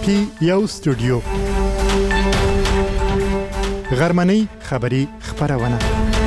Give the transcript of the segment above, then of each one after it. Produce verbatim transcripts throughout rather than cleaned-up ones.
پی یو سټوډیو غرمنۍ خبری خبرونه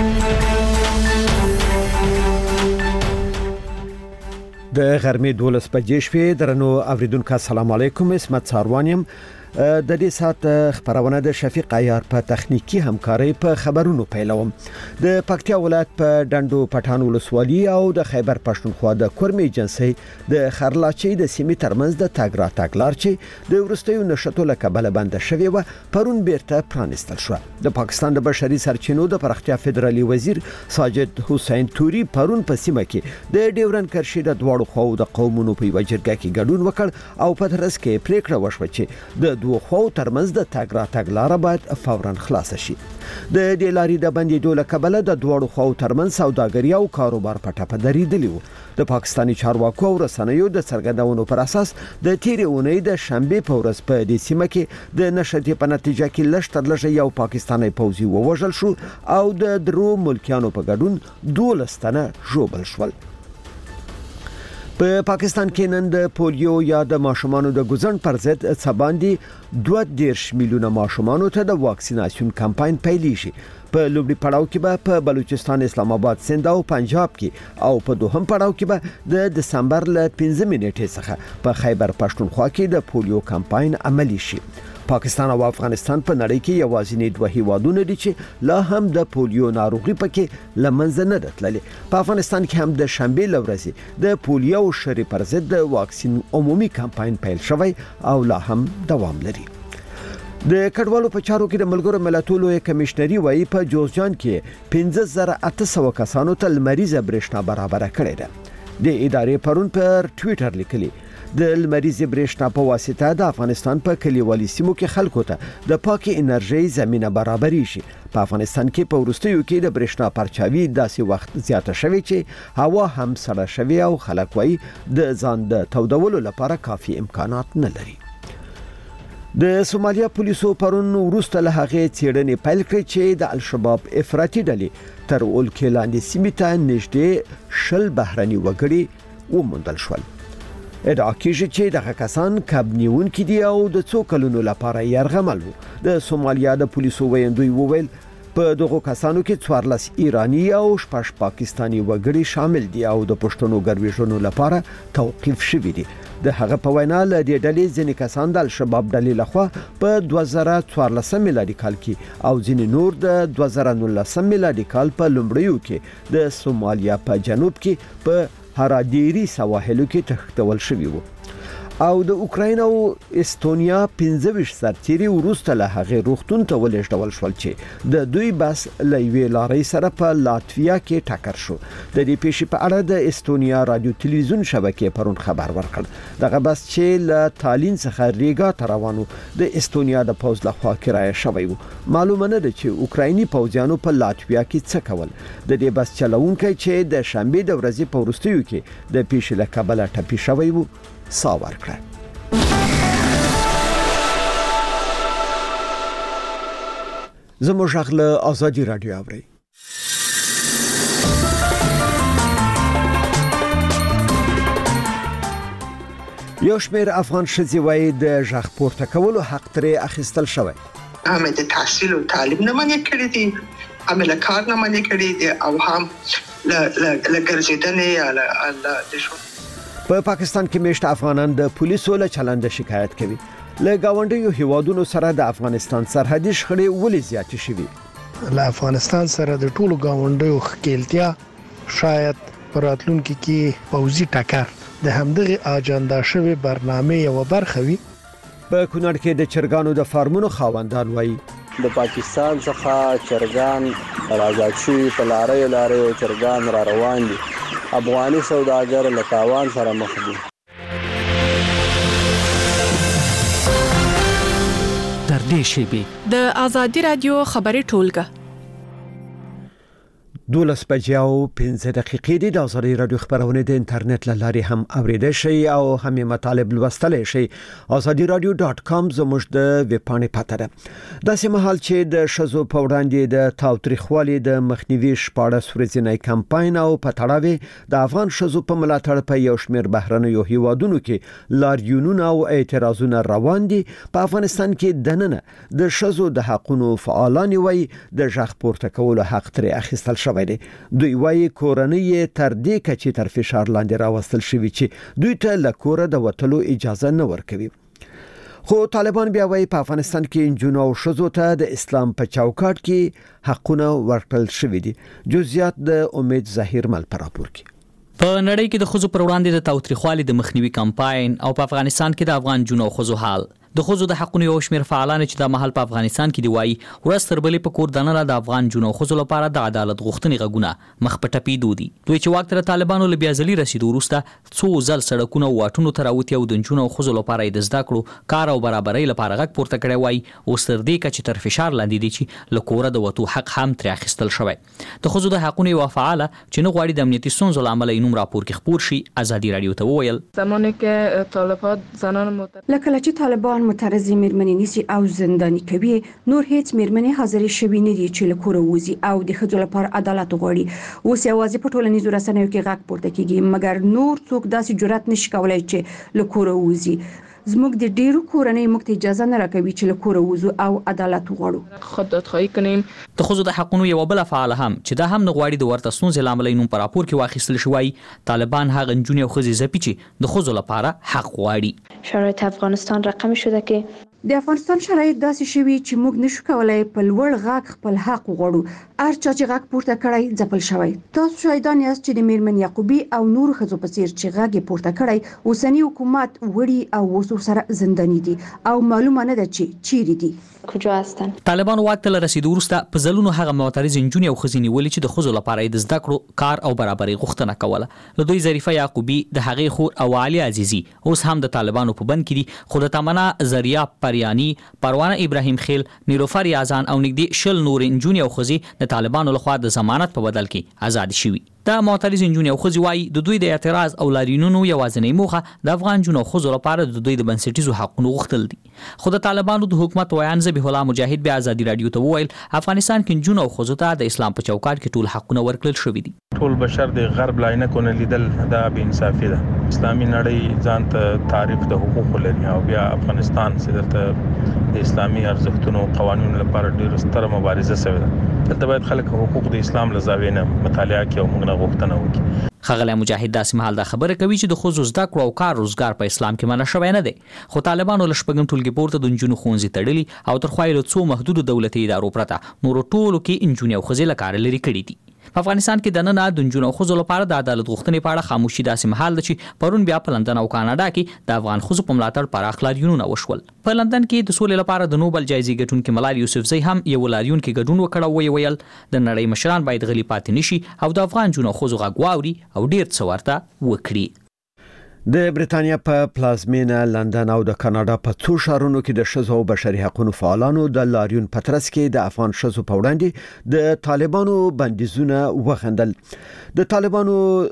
د غرمې دولس بجې شوې درنو اوریدونکو السلام علیکم اسمت ساروانیم د دې سات خبرونه د شفیق عیار په تخنیکی همکاري په خبرونو پیلوم د پکتیا ولایت په ډندو پټان ولسوالي او د خیبر پښتونخوا د کورمې جنسي د خرلاچي د سیمې ترمنځ د تاګرا تاګلار چې د ورستیو نشټو له کبله بند شوی و پرون بیرته پرانستل شو د پاکستان د بشري سرچینو د پرختیا فدرالي وزیر ساجد حسین توري پرون په سیمه کې د ډیورن کرشي د دواړو خو د قومونو په وجرګه کې ګډون وکړ او په ترڅ کې پریکړه وشوه چې د دوه خو ترمنځ د تاګرا تاګلار باید فورا خلاص شي د دې لارې د بندیدو له کبله د دوه خو ترمنځ سوداګري او کاروبار په ټاپه درېدلی و د پاکستاني چارواکو او رسنیو د څرګندونو پر اساس د تیرې اونۍ د شنبه په ورځ په دې سیمه کې د نشټې په نتیجه کې لشتر لږه یو پاکستاني پوځي ووژل شو او د درو ملکیانو په ګډون دولس تنه ژوبل شول په پاکستان کې نن د پولیو یا د ماشومانو د ګوزن پر ضد څباندي دوه دیرش میلیونه ماشومانو ته د واکسیناسیون کمپاین پیلیږي په لومړي پړاو کې به په بلوچستان اسلام آباد سند او پنجاب کې او په دوهم پړاو کې به د دسمبر ل پنځمې نیټې څخه په خیبر پښتونخوا کې د پولیو کمپاین عملی شي پاکستان او افغانستان په نړۍ کې یوازینی دوه هیوادونه دي چې لا هم د پولیو ناروغي پکې لمنځه نه دتللې په افغانستان کې هم د شنبه لورځي د پولیو شری پر ضد د واکسین عمومي کمپاین پیل شوی او لا هم دوام لري د کډوالو په چارو کې د ملګرو ملتونو کمشنري وایي په جوزجان کې پنځه زره اته سوه کسانو ته لمریزه برېښنا برابر کړې ده د ادارې پرون پر ټوئیټر لیکلي د لمریزه برېښنا په واسطه د افغانستان په کلیوالي سیمو کې خلکو ته د پاکي انرژي زمينه برابرې شي په افغانستان کې په ورستیو کې د برېښنا پرچاوي داسې وخت زیاته شوی چې هوا هم سړه شوی او خلک وایي د ځان د تودولو لپاره کافي امکانات نه لري د سومالیا پولیسو پرون وروسته له هغه چیرنې پیل کړې چې د الشباب افراطي ډلې تر ولکې لاندې سیمې ته نږدې شل بهرني وګړي وموندل شول ادعا کیږي چې دغه کسان کابنیون کې دي او د څو کلونو لپاره یرغمل وو د سومالیا د پولیسو ویندوی وویل په دغه کسانو کې څوارلس ایرانی او شپږ پاکستانی وګړي شامل دي او د پښتنو ګرویژنو لپاره توقيف شوی دي د هغه په وینا ل دې ډلې ځینې کسان د الشباب ډلې لخوا په دوه زره څوارلس میلادي کال کې او ځینې نور د دوه زره نولس میلادي کال په لومړیو کې د سومالیا په جنوب کې په هراديري سواحلو کې تختول شوی وو او د اوکراین او استونیا پنځه ویشت سرتیري وروسته له هغه روختون ته ولېږدول شول چې د دوی بس لوی لارې سره په لاتویا کې ټاکر شو د دې پیښې په اړه د استونیا رادیو تلویزیون شبکې پرون خبر ورکړ دغه بس چې له تالین څخه ریګا ته روانو د استونیا د پوز لخوا کرایه شوی وو معلومه نه ده چې اوکرایني پوځیانو په لاتویا کې څه کول د دې بس چلونکي چې د شنبه د ورځې په ورستیو کې د پیښې له کبله ټپي شوی وو ساور کړه زموږ غږ آزادي رادیو اوري یو شمېر افغان ښځې وایي د غږ پورته کولو حق ترې اخیستل شوی هم د تحصیل او تعلیم نه منې کړی دي هم له کار نه منې کړی دي او هم له له ګرځېدنې یا له د په پاکستان کې میشت افغانان د پولیسو له چلند شکایت کوي له گاونډیو هیوادونو سره د افغانستان سرحدي شخړې ولې زیاتې شوې له افغانستان سره د ټولو گاونډیو خکېلتیا شاید پراتلونکو کې پوځي ټکر د همدغه اجنډا شوی برنامه یو برخه وي په کونړ کې د چرګانو د فارمونو خاوندان وایي د پاکستان څخه چرګان راځي شي په لارې لارې چرګان را روان دي افغاني سوداګر له تاوان سره مخ دي تر دې شی به د آزادي رادیو خبري ټولګه دولس بجې او پنځه دقیقې دي. د ازادي رادیو خبرونه د انټرنیټ له لارې هم اوریدل شي او هم مطالب لوستلی شي. ازادي رادیو ډاټ کام زموږ د ویب پاڼې پته ده. داسې مهال چې د شذو په وړاندې د تاوتریخوالي د مخنیوي شپاړس ورځنی کمپاین او په تړاو د افغان شذو په ملاتړ په یو شمېر بهرنیو هیوادونو کې لاریونونه او اعتراضونه روان دي، په افغانستان کې دننه د شذو د حقوقو فعالان وي د ژغ پورته کولو حق تر اخیستل شوی دی. دوی وايي کورنۍ تر دې کچې تر فشار لاندې راوستل شوی چې دوی ته له کوره د وټلو اجازه نه ورکوي. خو طالبان بیا وايي په افغانستان کې انجونو او شذو ته د اسلام په چوکاټ کې حقونه ورکړل شوی دي. جزئیات د امید ظاهر مل پر راپور کې. په نړۍ کې د خزو پر وړاندې د تاوتریخوالي د مخنیوي کمپاین او په افغانستان کې د افغان جنو خزو حال د خزو د حقونو یو شمېر فعالان چې د محل په افغانستان کې دی وایي ورځ تر بلې په کور دننه د افغان جنو خزو لپاره د عدالت غوښتنې غږونه مخ په ټپېدو دي. دوی چې واک ته طالبانو له بیا ځلي رسیدو وروسته څو ځل سړکونه او واټونو ته راوتي او د جنو خزو لپاره د زده کړو کار او برابرۍ لپاره غږ پورته کړی وایي اوس تر دې کچې تر فشار لاندې دي چې له کوره د وتو حق هم ترې اخیستل شوی. د خزو د حقونو یوه فعاله چې نه غواړي د امنیتي ستونزو له امله یې نوم راپور کې خپور شي ازادي رادیو ته وویل زمانی که طالبان زنان معترض لکه چې طالبان معترض میرمنې نیسي او زنداني کوي، نور هیڅ میرمنې حاضرې شوي نه دي چې له کوره وځي او د ښځو لپاره عدالت وغواړي. اوس یوازې په ټولنیزو رسنیو کې غږ پورته کیږي، مګر نور څوک داسې جرأت نشي کولای چې له کوره وځي. زموږ د ډیرو کورنۍ موږ ته اجازه نه راکوي چې له کوره وځو او عدالت وغواړو. خود دادخواهی کنیم. د خزو د حقونو یو بل فعال هم چې دا هم نه غواړي د ورته ستونزې له امله نوم په راپور کې واخیستل شوی. طالبان هغه نجونې او ښځې ځپي چې د خزو لپاره حق غواړي. شرایط افغانستان رقم شده که د افغانستان شرایط داسې شوي چې موږ نشو کولای په لوړ غږ خپل حق وغواړو. هر چا چې غږ پورته کړی ځپل شوی. تاسو شاهدان یاست چې د میرمن یعقوبی او نور ښځو په څیر چې غږ پورته کړی اوسنی حکومت وړي او اوس سره زنداني دي او معلومه نه ده چې چیرې دي. کجا هستن؟ طالبان واک ته رسیدو وروسته په ځلونو هغه معترض نجونې او ښځې نیولې چې د ښځو لپاره د زده کړو کار او برابرۍ غوښتنه کوله. له دوی ظریفه یعقوبی د هغې خور او علي عزیزي اوس هم د طالبانو په بند کې دي، خو د تمنا زریا پریانی، پروانه ابراهیم خیل، نیلوفر یازان او نږدې شل نور نجونې او ښځې د طالبانو لخوا د ضمانت په بدل کې آزاد شوي. دا معترض نجونې او ښځې وایي د دوی د اعتراض او لاریونونو یوازینۍ موخه د افغان جنو ښځو لپاره د دوی د بنسټیزو حقوقو غوښتل دي. خو د طالبانو د حکومت ویان ذبیح الله مجاهد بیا ازادي رادیو ته وویل افغانستان کې جنو او ښځو ته د اسلام په چوکاټ کې ټول حقونه ورکړل شوي دي. ټول بشر د غرب لاینه کو نه لیدل دا بې انصافي ده. اسلامي نړۍ ځان ته تعریف د حقوقو لري او بیا افغانستان چې درته د اسلامي ارزښتونو او قوانینو لپاره ډېر ستره مبارزه شوې ده. دلته باید خلک حقوق د اسلام له زاویې نه مطالعه کوي او موږ نه غوښتنه وکړي. ښاغلی مجاهد داسې مهال دا خبره کوي چې د ښځو زده کړو او کار روزګار په اسلام کې منع شوی نه دی، خو طالبانو له شپږم ټولګي پورته د نجونو ښوونځي تړلي او تر خوا یې له څو محدودو دولتي ادارو پرته نورو ټولو کې نجونې او ښځې له کاره لرې کړي دي. په افغانستان کې دننه د نجونو او ښځو لپاره د عدالت غوښتنې په اړه خاموشي داسې مهال ده چې پرون بیا په لندن او کاناډا کې د افغان ښځو په ملاتړ پراخ لاریونونه وشول. په لندن کې د سولې لپاره د نوبل جایزې ګټونکي ملال یوسفزۍ هم یو لاریون کې ګډون وکړ او ویل د نړۍ مشران باید غلي پاتې نشي او د افغان جنو او ښځو غږ واوري او ډیر څه ورته وکړي. د بریتانیا په پلازمینه لندن او د کاناډا په څو ښارونو کې د ښځو او بشري حقوقو فعالانو د لاریون په ترڅ کې د افغان ښځو په وړاندې د طالبانو بندیزونه وغندل. د طالبانو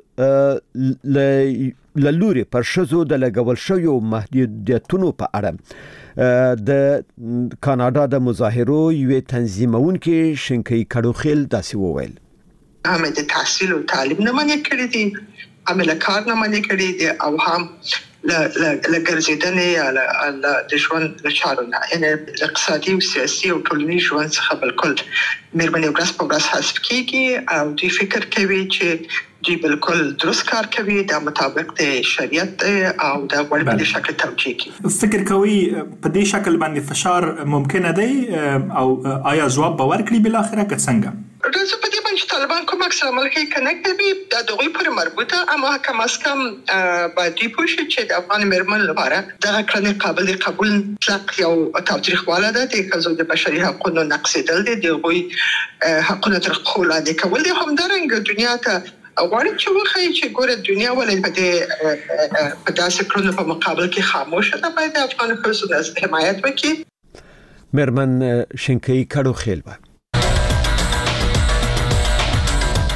له لوري پر ښځو د لګول شویو محدودیتونو په اړه د کاناډا د مظاهرو یوې تنظیمونکي شینکۍ کډوخیل داسې وویل: هم د تحصیل او تعلیم نه منع کړی دي، هم له کار نه منع کړی دي او هم له ګرځېدنې یا د ژوند له چارو نه، یعنې اقتصادي او سیاسي او ټولنیز ژوند څخه بالکل مېرمنې ورځ په ورځ حذف کېږي او دوی فکر کوي چې دوی بالکل درست کار کوي د مطابق د شریعت او د غوړ په شکل توجیه کوي. فکر کوي په دې شکل باندې فشار ممکن دی او آیا جواب به ورکړي بل اخره که څنګه؟ راځي په دې باندې طالبان کوم عکس عمل کوي کنه کوي د دوی پر مربوطه اما کم از کم باید پوښي چې د افغان مېرمن لپاره دغه کړنې قابل قبول مطلق یو تاوتریخواله ده د ښځو د بشري حقوقو نقضېدل دي، د هغوی حقونه تر پښو لاندې کول دي. همدارنګه دنیا ته غواړي چې وښایي چې ګوره دنیا ولې په دې په داسې کړنو په مقابل کې خاموشه ده، باید د افغان ښځو حمایت وکړي. مېرمن شینکۍ کډوخیل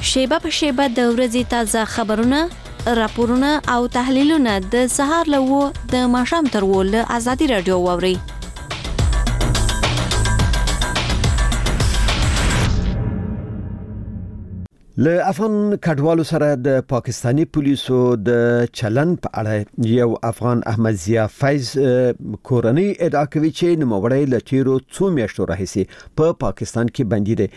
شیبه په شیبه د ورځې تازه خبرونه، راپورونه او تحلیلونه د سهار له و د ماښام تر و له ازادي رادیو واوري. له افغان کډوالو سره د پاکستانی پولیسو د چلن په اړه یو افغان احمد ضیا فیض کورنۍ ادعا کوي چې نوموړی له تیرو څو میاشتو راهیسې په پاکستان کې بندي دی.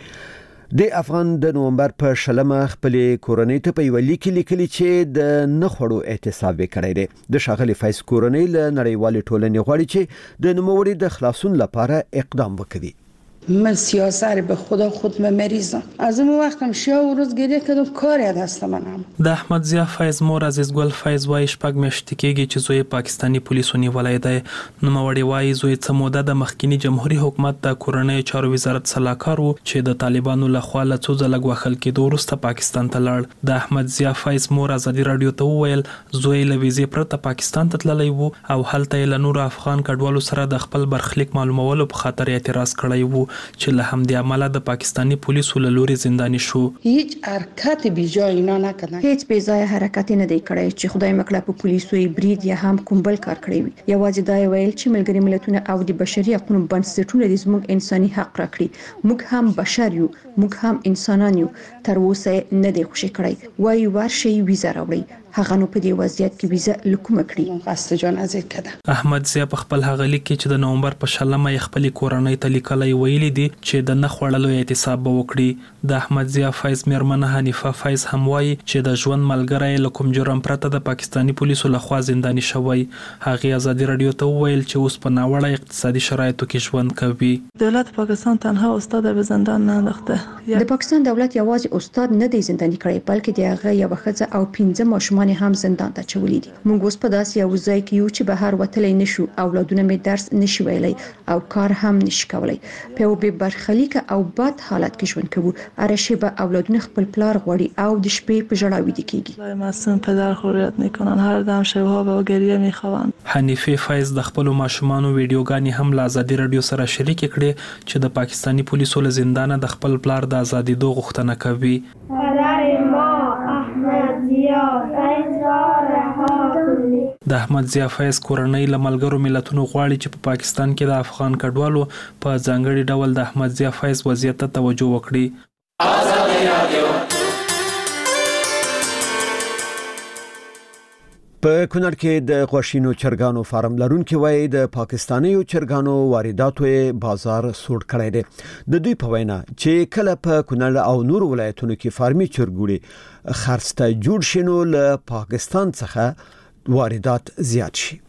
د افغان د نومبر په شلمه خپل کورنۍ ته په یو لیک لیکلي چې د نخړو احتساب کړی دی. د شاغلي فیض کورنۍ له نړیوال ټولنې غواړي چې د نوموړي د خلاصون لپاره اقدام وکړي. من سیاست به خدا خود مریضم. از اون وقتم شب و روز گریه کردم کاری از دست منم. د احمد ضیا فیض مور عزیز ګل فیض وای شپږ میاشتې کېږي چې زوی پاکستانی پولیسو نیولای دی. نوموړی وای زوی څه موده د مخکینی جمهوریت حکومت د کورنۍ چارو وزارت صلاحکار وو چې د طالبانو لخوا له څو ځله غوښل کېدو وروسته پاکستان ته لاړ. د احمد ضیا فیض مور ازادي رادیو ته وویل زوی له ویزې پرته پاکستان ته تللی وو او هلته له نور افغان کډوالو سره د خپل برخلیک معلومولو په خاطر اعتراض کړی وو چې له همدې عمله د پاکستانی پولیسو له لوري زنداني شو. هیڅ حرکت بی جای نه نکردن. هیڅ بی ځای حرکت نه دی کړی چې خدای مکړه په پولیسو برید یا هم کوم بل کار کړی وي. یوازې دا ویل چې ملګری ملتونه او د بشري حقوقو بنسټونه د زموږ انساني حق راکړي. موږ هم بشر یو، موږ هم انسانان یو. تر اوسه نه دی خوشی کړی. وای ورشي ویزه راوړي. هغه نو په دې وضعیت کې ویزه لکوم کړی. قصد جان از کده. احمد ضیا په خپل هغه لیک کې چې د نومبر په شلمه یې خپل کورنۍ ته لیکلای ویلي دي چې د نه خوړلو احتساب به وکړي. د احمد ضیا فیض میرمنه حنیفه فیض هم وایي چې د ژوند ملګری له کوم جرم پرته د پاکستانی پولیسو لخوا زنداني شوی. هغه ازادي رادیو ته وویل چې اوس په ناوړه اقتصادي شرایطو کې ژوند کوي. دولت پاکستان تنها استاد به زندان نه انداخته. د پاکستان دولت یوازې استاد نه دی زنداني کړی بلکې د هغه یو ښځه او پنځه ماشومان هم زندان ته چولې دي. موږ اوس په داسې یو ځای کې یو چې بهر وتلی نشو، اولادونه مې درس نشي ویلی او کار هم نشي کولی. په یو بې برخلیکه او بد حالت کې ژوند کوو. هر شیبه اولادونه خپل پلار غواړي او د شپې په ژړا ویده کیږي. معصوم پدر خوریت میکنن، هر دم شبها به گریه میخوان. حنیفه فیض د خپل ماشومانو ویډیوګانې هم له ازادي رادیو سره شریک کړي چې د پاکستانی پولیسو له زندانه د خپل پلار د ازادي دوه غوښتنه کوي. د احمد ضیا فیض کورنۍ له ملګرو ملتونو غواړي چې په پاکستان کې د افغان کډوالو په ځانګړي ډول د احمد ضیا فیض وضعیت ته توجه وکړي. په کونړ کې د غوښینو چرګانو فارم لرونکي وای د پاکستانیو چرګانو وارداتو بازار سوړ کړی دی. د دوی په وینا چې کله په کونړ او نور ولایتونو کې فارمي چرګوړي خرڅته جوړ شینو له پاکستان څخه واردات زیات شي.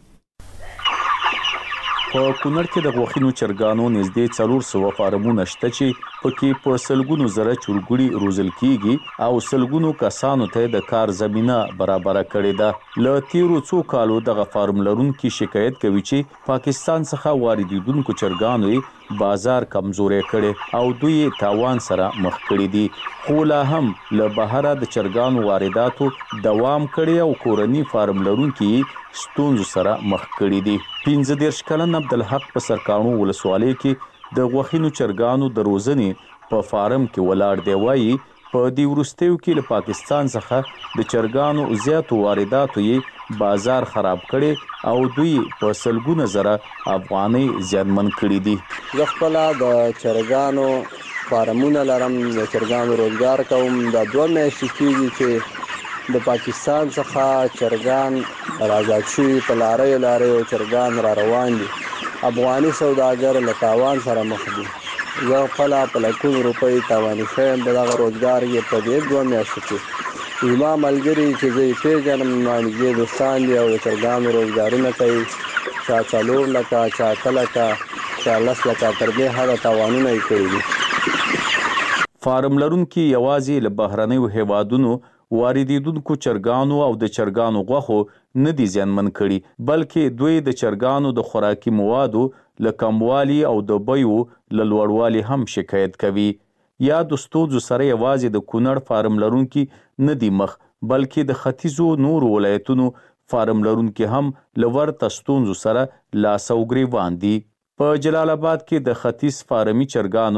په کونړ کې د غوښینو چرګانو نږدې څلور سوه فارمونه شته چې پکې په سلګونو زره چرګوړي روزل کیږي او سلګونو کسانو ته د کار زمينه برابر کړې ده. له تیرو څو کالو دغه فارم لرونکي شکایت کوي چې پاکستان څخه واردېدونکو چرګانو بازار کمزوري کړي او دوی تاوان سره مخ کړي دي. خو لا هم له بهره د چرګانو وارداتو دوام کړي او کورنی فارم لرونکي ستونزو سره مخ کړي دي. پنځه دېرش کلن عبدالحق په سرکانو ولسوالۍ کې د غوښینو چرګانو د روزنې په فارم کې ولاړ دی. وایي په دې وروستیو کې له پاکستان څخه د چرګانو زیاتو وارداتو یې بازار خراب کړي او دوی په سلګونه زره افغانۍ زیانمن کړي دي. زه خپل د چرګانو فارمونه لرم، د چرګانو روزګار کوم. دا دوه میاشتې کېږي چې د پاکستان څخه چرګان راځي شوي، په لاریو لاریو چرګان را روان دي. افغاني سوداګر له تاوان سره مخ دي. زه خپل په لکونو روپۍ تاواني شوم. دغه روزګار یې په دې دوه میاشتو کې زما ملګري چې زه یې پېژنم نږدې دوستان دي او د چرګانو روزګارونه کوي. چا څلور لکه، چا اته لکه، چا لس لکه، تر دې حده تاوانونه یې کړي دي. فارم لرونکي یوازې له بهرنیو هیوادونو واردېدونکو چرګانو او د چرګانو غوښو نه دي زیانمن کړي، بلکې دوی د چرګانو د خوراکي موادو له کموالي او د بیو له لوړوالي هم شکایت کوي. یا د ستونزو سره یوازې د کونړ فارم لرونکي نه دي مخ، بلکې د ختیځو نورو ولایتونو فارم لرونکي هم له ورته ستونزو سره لاس او ګریوان دي. په جلال آباد کې د ختیځ فارمي چرګانو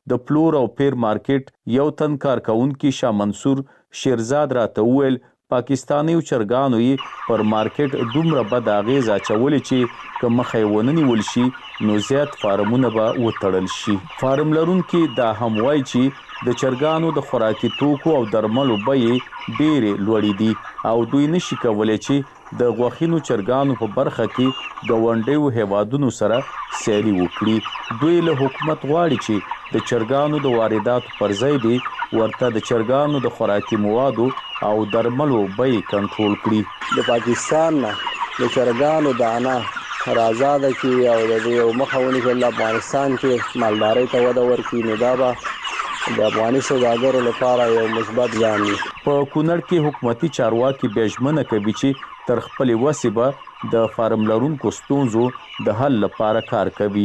د پلور او پیر مارکیټ یو تن کارکونکو شاه منصور شیرزاد راته وویل پاکستاني چرګانو یې پر مارکیټ دومره بد اغیز اچولې چې که مخې وننی ولشي نو زیات فارمونه به وتړل شي. فارم لرونکي دا هم وایي چې د چرګانو د خوراکي توکو او درملو بیې ډېرې لوړې دي او دوی نشي کولی چې د غوښینو چرګانو په برخه کې ګاونډیو هیوادونو سره سیالي وکړي. دوی له حکومت غواړي چې د چرګانو د وارداتو پر ځای دی ورته د چرګانو د خوراکي موادو او درملو بیې کنټرول کړي. د پاکستان نه د چرګانو دانه آزاده کی او د یو مخاوني په افغانستان کې مالداري ته وده ورکړي نو دا به د افغاني سوداګرو لپاره یو مثبت ګام دی. په کونړ کې حکومتي چارواکي بېژمنه کوي چې تر خپل وسې به د فارم لرونکو ستونزو د حل لپاره کار کوي.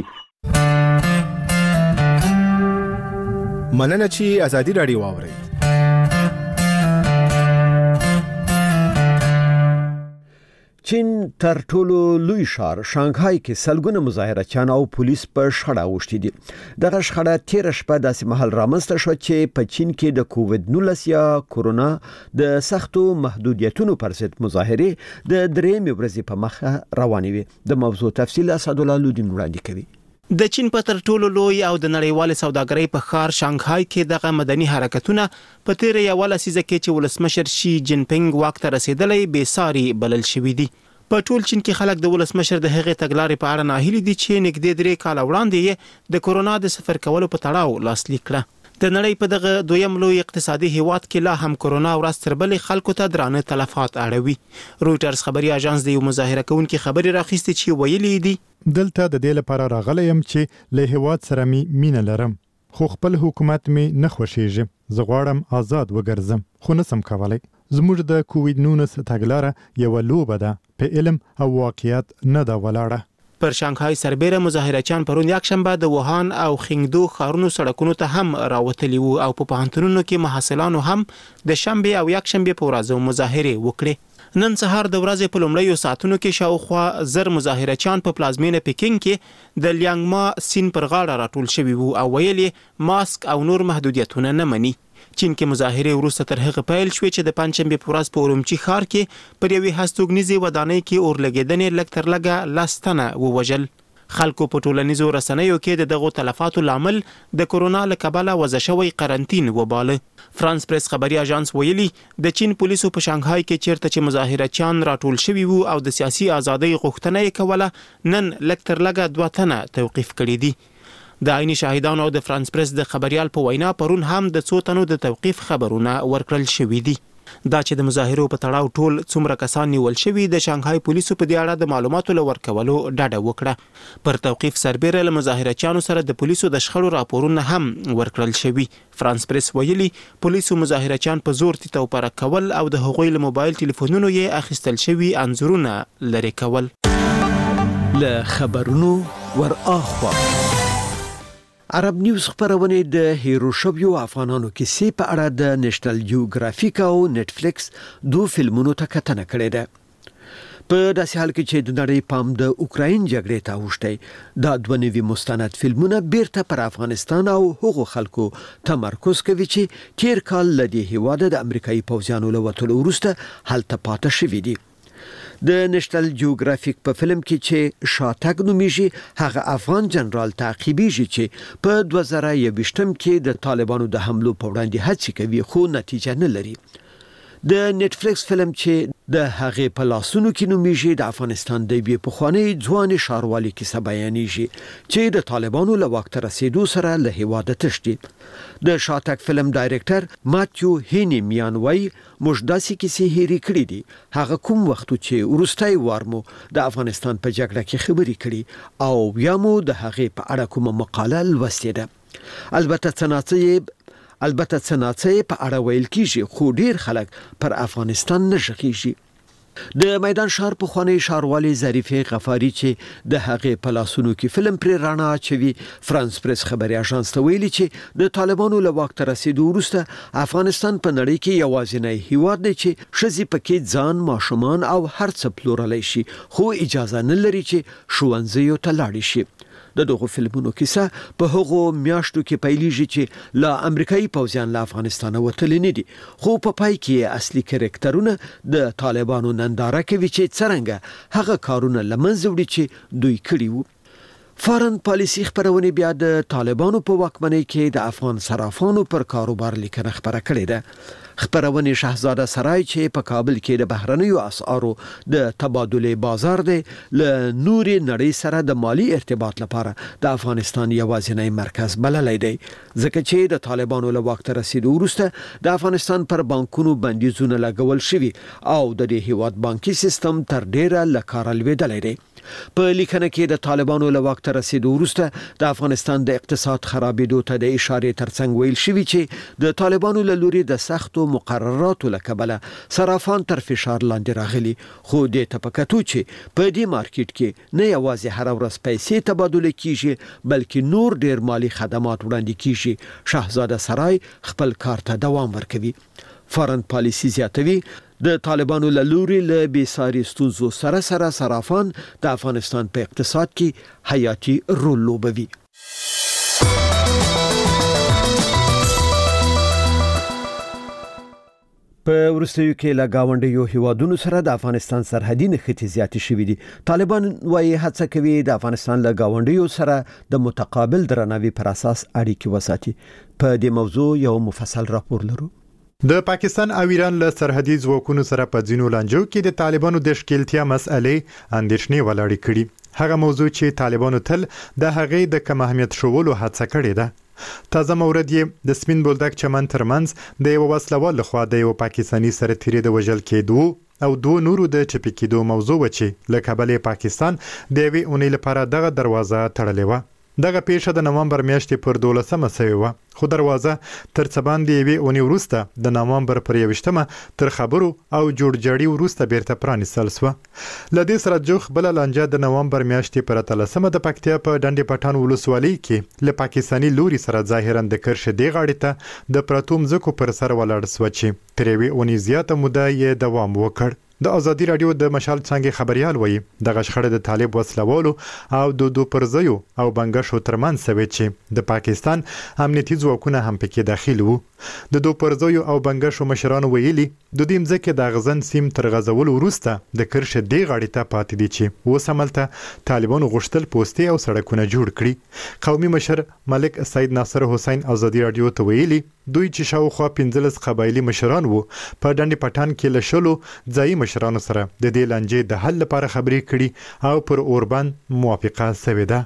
مننه چې ازادي رادیو واوري. چین تر ټولو لوی ښار شانګهای کې سلګونه مظاهرچیان او پولیس په شخړه اوښتي دي. دغه شخړه تیر شپه داسې مهال رامنځته شو چې په چین کې د کووډ نولس یا کورونا د سختو محدودیتونو پر ضد مظاهره د درېمې ورځې په مخه روانې وي. د موضوع تفصیل اسد الله لودین وړاندې کوي. د چین په تر ټولو لوی او د نړیوال سوداګرۍ په ښار شانګهای کې دغه مدني حرکتونه په تیر یو لسیزه کې چې ولسمشر شي جین پینګ واک ته رسیدلې بې ساري بلل شوې دي. په ټول چین کې خلک د ولسمشر د هغې تګلارې په اړه ناهیلي دي چې نږدې درې کاله وړاندې د کورونا د سفر کولو په تړاو لاسلیک کړه. د نړۍ په دغه دویم لوی اقتصادي هیواد کې لا هم کورونا ورځ تر بلې خلکو ته درانه تلفات اړوي. رويټرز خبري اژانس د یو مظاهره کوونکي خبري راخیستې چې ویلي دي دلته د دې لپاره راغلی یم چې له هیواد سره می مینه لرم خو خپل حکومت می نه خوښیږي. زه غواړم آزاد وګرځم خو نسم کولای. زموږ د کووډ نولس تګلاره یو لوبه ده په علم او واقعیت نه دا ولاړه. پر شانګهای سربېره مظاهرچیان پرون یکشنبه د ووهان او خینګدو ښارونو سړکونو ته هم راوتلي وو او په پوهنتونونو کې محصلانو هم د شنبه او یکشنبه په ورځو مظاهره وکړې. نن سهار د ورځې په لومړیو ساعتونو کې شاوخوا زر مظاهرچیان په پلازمینه پکینګ کې د لیانګما سین پر غاړه راټول شوي وو او ویلي ماسک او نور محدودیتونه نه مني. چین کې مظاهره وروسته تر هغه پیل شوې چې د پنځشنبه په ورځ په اورمچي ښار کې پر یوې هستوګنیزې ودانۍ کې اور لګېدنې لږ تر لږه لس تنه ووژل. خلکو په ټولنیزو رسنیو کې د دغو تلفاتو لامل د کورونا له کبله وضع شوی قرنطین وباله. فرانس پریس خبري اژانس ویلي د چین پولیسو په شانګهای کې چیرته چې مظاهرچیان راټول شوي وو او د سیاسي ازادۍ غوښتنه یې کوله نن لږ تر لږه دوه تنه توقیف کړي دي. د عیني شاهدانو او د فرانس پریس د خبريال په وینا پرون هم د څو تنو د توقیف خبرونه ورکړل شوې دي. دا چې د مظاهرو په تړاو ټول څومره کسان نیول شوي د شانګهای پولیسو په دې اړه د معلوماتو لور کولو ډاډه وکړه. پر توقیف سربېره له مظاهرچیانو سره د پولیسو د شخړو راپورونه هم ورکړل شوي. فرانس پریس ویلي پولیسو مظاهرچیان په زور تیته او پرک کول او د هغوی له موبایل ټلیفونونو یې اخیستل شوي انځورونه لرې کول. له خبرونو ور اخوا عرب نیوز خبرونه د هیروشوبیو افغانانو کیسې په اړه د نېشنل جیوګرافیک او نتفلیکس دوه فلمونو ته کتنه کړې ده. په داسې حال کې چې د نړۍ پام د اوکراین جګړې ته اوښتی دا دوه نوي مستند فلمونه بیرته پر افغانستان او هغو خلکو تمرکز کوي چې تیر کال له دې هیواده د امریکایي پوځیانو له وتلو وروسته هلته پاتې شوي دي. د نېشنل جیوګرافیک په فلم کې چې شاتګ نومیږي هغه افغان جنرال تعقیبیږي چې په دوه زره یوویشتم کې د طالبانو د حملو په وړاندې هڅې کوي خو نتیجه نه لري. د نتفلیکس فلم چې د هغې په لاسونو کې نومیږي د افغانستان د یوې پخوانۍ ځوانې ښاروالۍ کیسه بیانیږي چې د طالبانو له واک ته رسیدو سره له هیواده تښتي. د شاتګ فلم ډایرکټر ماتیو هینی میان وایي موږ داسې کیسې هېرې کړې دي هغه کوم وخت چې وروستی وار مو د افغانستان په جګړه کې خبرې کړي او بیا مو د هغې په اړه کومه مقاله لوستې ده. البته څناڅه البته څناڅه په اړه ویل کیږي خو ډیر خلک پر افغانستان نه ژغېږي. د میدان شهر په خوانی شاروالي ظریفه غفاری چې د هغې په لاسونو کې فلم پر رڼا اچوي فرانس پریس خبري اژانس ته ویلي چې د طالبانو له واک ته رسیدو وروسته افغانستان په نړۍ کې یوازینی هیواد دی چې ښځې پکې ځان ماشومان او هر څه پلورلی شي خو اجازه نه لري چې ښوونځیو ته لاړ شي. د دغه فلمونو کیسه په هغو میاشتو کې پیلېږي چې لا امریکایي پوځیان له افغانستان وتلي نه دي، خو په پای کې اصلي کرکټرونه د طالبانو ننداره کوي چې څرنګه هغه کارونه لمنځه وړي چې دوی کړي وو. فارن پالیسی خبرونه بیا د طالبانو په واکمنۍ کې د افغان صرافانو پر کاروبار لیکنه خبره کړې ده. خبرونه شاهزاده سرای چې په کابل کې د بهرنیو اسعارو د تبادله بازار دی له نوري نړۍ سره د مالی ارتباط لپاره د افغانستان یوازینی مرکز بللی دی، ځکه چې د طالبانو له واک ته رسیدو وروسته د افغانستان پر بانکونو بندیزونه لګول شوي او د دې هیواد بانکي سیستم تر ډیره له کاره لوېدلی دی. په لیکنه کې د طالبانو له واک ته رسیدو وروسته د افغانستان د اقتصاد خرابېدو ته د اشارې ترڅنګ ویل شوي چې د طالبانو له لوري د سختو مقرراتو له کبله صرافان تر فشار لاندې راغلي، خو دې ته په کتو چې په دې مارکیټ کې نه یوازې هر ورځ پیسې تبادله کیږي بلکې نور ډیر مالی خدمات وړاندې کیږي، شاهزاده سرای خپل کار ته دوام ورکوي. فارن پالیسی زیاتوي د طالبانو له لوري له بېساري ستونزو سره سره صرافان د افغانستان په اقتصاد کې حیاتي رول لوبوي. په وروستیو کې له ګاونډیو هیوادونو سره د افغانستان سرحدي نښتې زیاتې شوې دي. طالبان وايي هڅه کوي د افغانستان له ګاونډیو سره د متقابل درناوي پر اساس اړیکې وساتي. په دې موضوع یو مفصل راپور لرو. د پاکستان او ایران له سرحدي ځواکونو سره په ځینو لانجو کې د طالبانو د ښکیلتیا مسئلې اندېښنې ولاړې کړي. هغه موضوع چې طالبانو تل د هغې د کم اهمیت شولو هڅه کړې ده. تازه مورد یې د سپین بولدک چمن ترمنځ د یو وسلوال لخوا د یو پاکستانی سره تیرې د وژل کېدو او دوه نورو د چپی کېدو موضوع و چې له کبله پاکستان د یوې اونۍ لپاره دغه دروازه تړلې و. دغه پیښه د نومبر میاشتې پر دولسمه سوې وه، خو دروازه تر څه باندې یوې اونۍ وروسته د نومبر پر یویشتمه تر خبرو او جوړجاړي وروسته بیرته پرانیستل شوه. له دې سره جوخ بله لانجه د نومبر میاشتې پر اتلسمه د پکتیا په ډنډې پټان ولسوالۍ کې له پاکستاني لوري سره ظاهرا د کرښې دې غاړې ته د پرتو مځکو پر سر ولاړ شوه چې تر یوې اونۍ زیاته موده یې دوام وکړ. د ازادي رادیو د مشال څنګه خبريال وایي دغه شخړه د طالب وسلوالو او د دو پرزیو او بنګشو ترمن سوي چې د پاکستان امنیتي ځواکونه هم پکې داخل وو. د دو پرزیو او بنګشو مشرانو ویلي د دې مځکه د غزن سیم تر غزول وروسته د کرښې دی غاړې ته پاتې دي چې وسملته طالبانو غشتل پوسټي او سړکونه جوړ کړي. قومي مشر ملک سید ناصر حسین ازادي رادیو ته ویلي دوی چې شاوخوا پنځلس قبایلی مشران وو په ډنډې پټان کې لشلو ځای مشرانو سره د دې لانجې د حل لپاره خبرې کړي او پر اوربان موافقه شوې ده.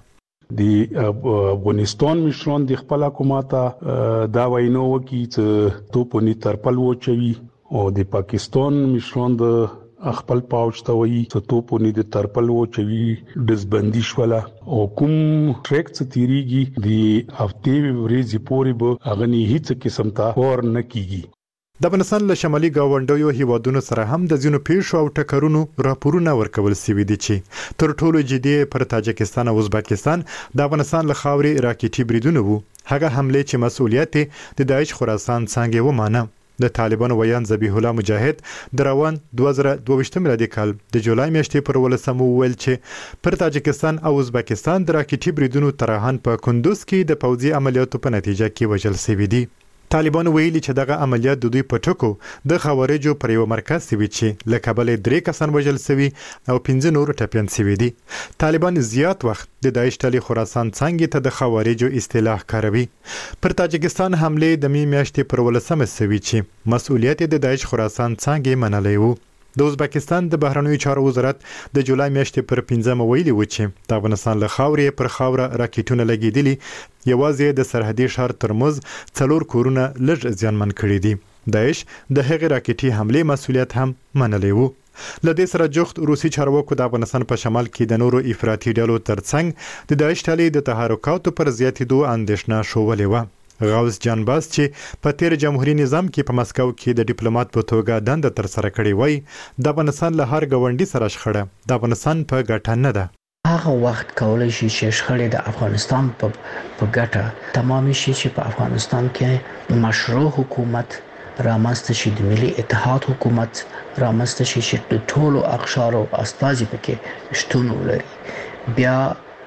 د افغانستان مشران د خپل حکومت دا وینو وکي چې توپونی ترپل وچوي او د پاکستان مشران د خپل پاوچ ته وایي چې توپونی د ترپل وچوي دزبندي شوله او کوم ټریک څه تیریږي د هفته ورځې پورې به اغنی هیڅ قسم ته ور نه کیږي. د افغانستان له شمالي ګاونډیو هیوادونو سره هم د ځینو پیښو او ټکرونو راپورونه ورکول شوي دي چې تر ټولو جدي پر تاجکستان او ازبکستان د افغانستان له خاورې راکېټي بریدونه وو. هغه حمله چې مسؤلیت د داعش خراسان څنګه ومانه. د طالبانو ویان ذبیح الله مجاهد د روان دوه زره دوه ویشت میلادي کال د جولای میاشتې پر ولسمه ویل چې پر تاجکستان او ازبکستان د راکېټي بریدونو ترهان په کندوز کې د پوځي عملیاتو په نتیجه کې وژل شوي دي. طالبان ویلي چې دغه عملیات د دوی په ټکو د خوارجو پر یو مرکز سوي چې له کبله درې کسان وژل شوي او پنځه نور ټپیان شوي دي. طالبان زیات وخت د داعش ډلې خراسان څنګه ته د خوارجو اصطلاح کاروي. پر تاجکستان حمله د می میاشتې پر ولسمه شوي چې مسؤلیت د داعش خراسان څنګه منلې وو. د ازبکستان د بهرنیو چارو وزارت د جولای میاشتې پر پنځمه ویلي و چې د افغانستان له خاورې پر خاوره راکېټونه لګېدلي یوازې د سرحدي ښار ترمز څلور کورونه لږ زیانمن کړي دي. داعش د هغې راکېټي حملې مسؤلیت هم منلی و. له دې سره جوخت روسي چارواکو د افغانستان په شمال کې د نورو افراطي ډلو ترڅنګ د داعش ډلې د تحرکاتو پر زیاتېدو اندېښنه شولې وه. غوث جان باز چې په تیر جمهوریت نظام کې په مسکو کې د ډیپلوماټ په توګه دنده تر سره کړې وای د افغانستان له هر ګاونډي سره شخړه د افغانستان په ګټه نه ده. هغه وخت کولای شي چې شخړې د افغانستان په په ګټه تمام شي چې په افغانستان کې مشروع حکومت رامنځته شي، د ملي اتحاد حکومت رامنځته شي چې د ټولو اقشارو استازي پکې شتون ولري. بیا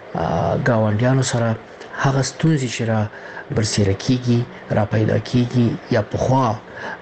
گاونډیانو سره هغه ستونزې چې را برسېره کیږي را پیدا کیږي یا په خوا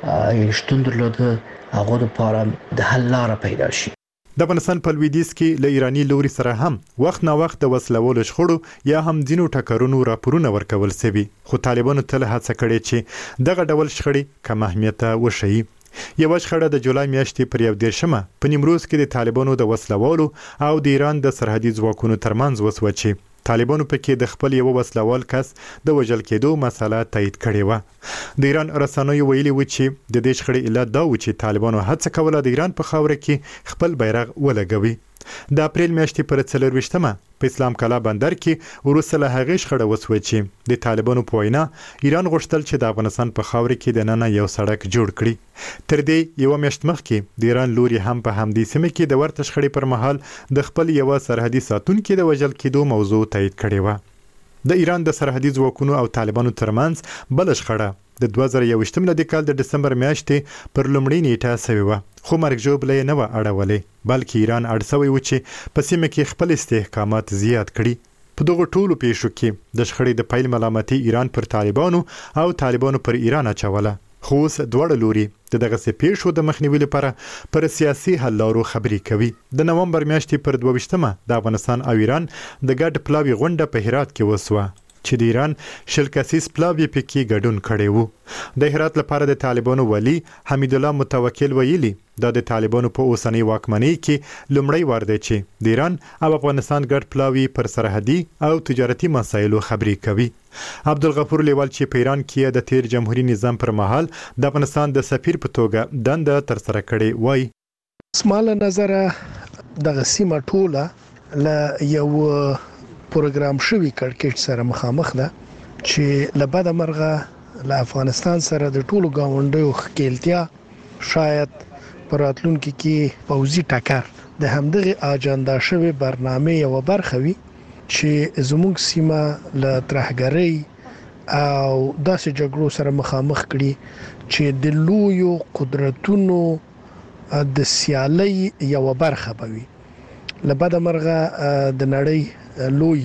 یې شتون درلوده هغه لپاره د حل لاره پیدا شي. د افغانستان په لویدیځ کې له ایرانی لوري سره هم وخت نا وخت د وسلوالو شخړو یا هم ځینو ټکرونو راپورونه ورکول شوي، خو طالبانو تل هڅه کړې چې دغه ډول شخړې کم اهمیته وشي. یو شخړه د جولای میاشتې پر یو دیرشمه په نیمروز کې د طالبانو د وسلوالو او د ایران د سرحدي ځواکونو ترمنځ وسوه چې طالبانو پکې د خپل یو وسلوال کس د وژل کېدو مسله تایید کړې و. د ایران رسنیو ویلي و چې د دې شخړې علت دا و چې طالبانو هڅه کوله د ایران په خاوره کې خپل بیرغ ولګوي. د اپریل میاشتې پر څلور ویشتمه په اسلام کلا بندر کې وروسته له هغې شخړه وسوه چې د طالبانو په وینا ایران غوښتل چې د افغانستان په خاوره کې دننه یو سړک جوړ کړي. تر دې یو میاشت مخکې د ایران لوري هم په همدې سیمه کې د ورته شخړې پر مهال د خپل یو سرحدي ساتونکي د وژل کېدو موضوع تایید کړې و. د ایران د سرحدي ځواکونو او طالبانو ترمنځ بل شخړه د دوه زره یوویشتم د کال د دسمبر میاشتې پر لومړۍ نیټه شوې وه، خو مرګ ژوبله یې نه وه اړولې، بلکې ایران اړ شوی و چې په سیمه کې خپل استحکامات زیات کړي. په دغه ټولو پیښو کې د شخړې د پیل ملامتي ایران پر طالبانو او طالبانو پر ایران اچوله، خو اوس دواړه لوري د دغسې پیښو د مخنیوي لپاره پر سیاسي حل لارو خبرې کوي. د نومبر میاشتې پر دوه ویشتمه د افغانستان او ایران د ګډ پلاوي غونډه په هرات کې وسوه چې د ایران شل کسیز پلاوی پکې ګډون کړی وو. د هرات لپاره د طالبانو ولی حمید الله متوکل ویلي دا د طالبانو په اوسنۍ واکمنۍ کې لومړی وار دی چې د ایران او افغانستان ګډ پلاوی پر سرحدي او تجارتي مسایلو خبرې کوي. عبدالغفور لیوال چې په ایران کې د تیر جمهوریت نظام پر مهال د افغانستان د سفیر په توګه دنده تر سره کړې وای. سماله نظر دغه سیمه ټوله ل یو پروګرام شوی کړکېټ سره مخامخ ده چې لبد مرغه له افغانستان سره د ټولو گاونډیو خکېلتیا شاید پراتلونکو کې پوزي ټکر د همدغه اجنډا شوی برنامه یو برخه وي چې زموږ سیمه له ترهګرۍ او داسې جګړو سره مخامخ کړي چې د لویو قدرتونو د سیالۍ یو برخه بوي. لبد مرغه د نړۍ لوی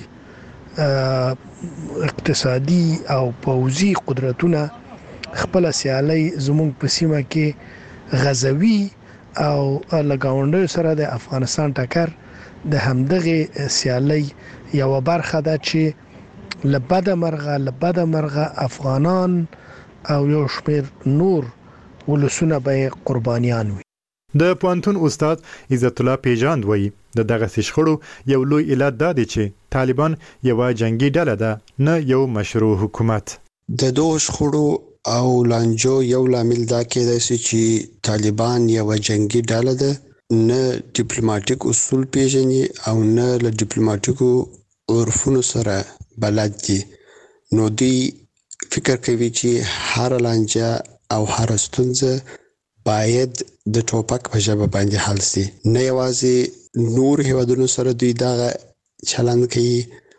اقتصادي او پوځي قدرتونه خپل سیالي زموږ په سیمه کې غزوي او لګاونډیو سره د افغانستان ټکر د همدغه سیالي یو برخه ده چې لبد مرغه لبد مرغه افغانان او یو شمېر نور ولسونه به قربانیان وي. د پوهنتون استاد عزت الله پیژاند وایي د دغه شخړو یو لوی علت دا دی چې طالبان یو جنگي ډله ده نه یو مشروع حکومت. د دوه شخړو او لانجو یو لامل دا کېدای شي چې طالبان یو جنگي ډله ده، نه ډیپلوماټیک اصول پیژني او نه له ډیپلوماټیکو عرفونو سره بلد دي، نو دوی فکر کوي چې هر لانجه او هر ستونزه باید د ټوپک په ژبه باندې حل شي. نه یوازې نور هیوادونو سره دوی دا چلند کوي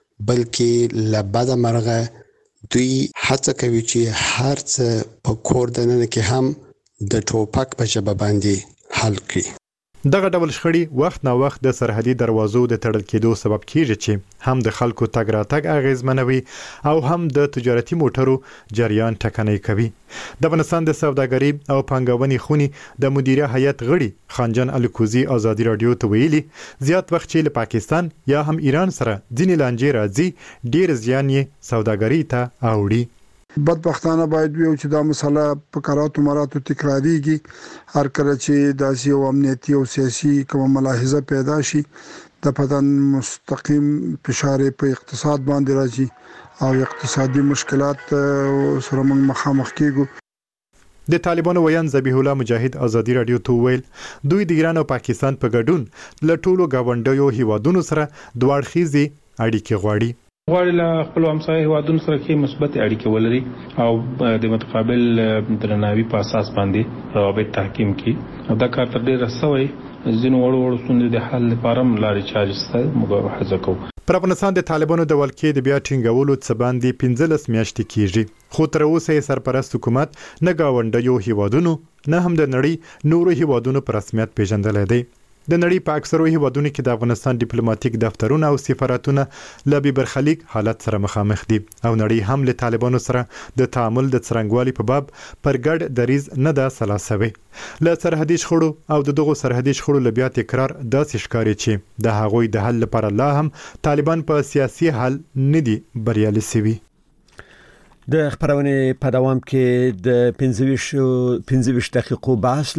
بلکې لبد مرغه دوی هڅه کوي چې هر څه په کور دننه کې هم د ټوپک په ژبه باندې حل کړي. دغه ډول شخړې وخت نا وخت د سرحدي دروازو د تړل کېدو سبب کیږي چې هم د خلکو تګ راتګ اغیزمنوي او هم د تجارتي موټرو جریان ټکنۍ کوي. د افغانستان د سوداګرۍ او پانګونې خونې د مدیره هیئت غړي خانجان الکوزي ازادي رادیو ته ویلي زیات وخت چې له پاکستان یا هم ایران سره ځینې لانجې راځي ډیر زیان یې سوداګرۍ ته اوړي. بدبختانه باید ویو چې دا مسله په کراتو مراتو تکراریږي. هر کله چې داسې یو امنیتي او سیاسي کوم ملاحظه پیدا شي د پدن مستقیم فشار په اقتصاد باندې راځي او اقتصادي مشکلات سره موږ مخامخ کیږو. د طالبانو ویان ذبیح الله مجاهد ازادي رادیو ته ویل دوی د ایران او پاکستان په ګډون له ټولو گاونډیو هیوادونو سره دوه اړخیزې اړیکې غواړي. غواړي له خپل همسایه هیوادونو سره کې مثبت اړیکې ولري او د متقابل درناوي په اساس باندې روابط تحکیم کړي. دا کار تر ډیره سوی ځینو وړو وړو ستونزو د حل لپاره لارې چارې شته موږ هڅه کوو. پر افغانستان د طالبانو د ولکې د بیا ټینګولو څه باندې پنځلس میاشتې کیږي، خو تر اوسه یې سرپرست حکومت نه گاونډیو هیوادونو نه هم د نړۍ نورو هیوادونو په رسمیت پیژندل دی. د نړۍ په اکثرو هیوادونو کې د افغانستان ډیپلوماټیک دفترونه او سفارتونه له بې برخلیک حالت سره مخامخ دي او نړۍ هم له طالبانو سره د تعامل د څرنګوالي په باب پر ګډ دریز نه ده سلاسوي. له سرحدي شخړو او د دغو سرحدي شخړو له بیا تکرار داسې ښکاري چې د هغوی د حل لپاره لا هم طالبان په سیاسي حل نه دي بریالي شوي. د خبرونه په دوام کې د پنځه ویشت دقیقو بحث